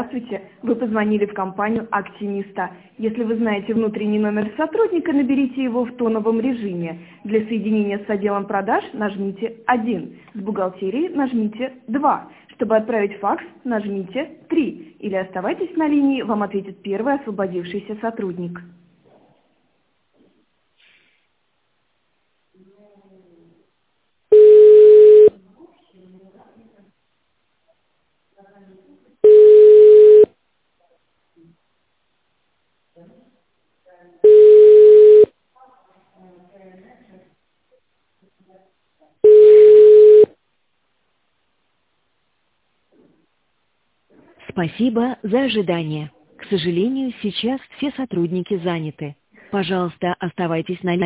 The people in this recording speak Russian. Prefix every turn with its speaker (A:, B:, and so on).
A: Здравствуйте, вы позвонили в компанию «Актимиста». Если вы знаете внутренний номер сотрудника, наберите его в тоновом режиме. Для соединения с отделом продаж нажмите 1, с бухгалтерией нажмите 2. Чтобы отправить факс, нажмите 3. Или оставайтесь на линии, вам ответит первый освободившийся сотрудник.
B: Спасибо за ожидание. К сожалению, сейчас все сотрудники заняты. Пожалуйста, оставайтесь на линии.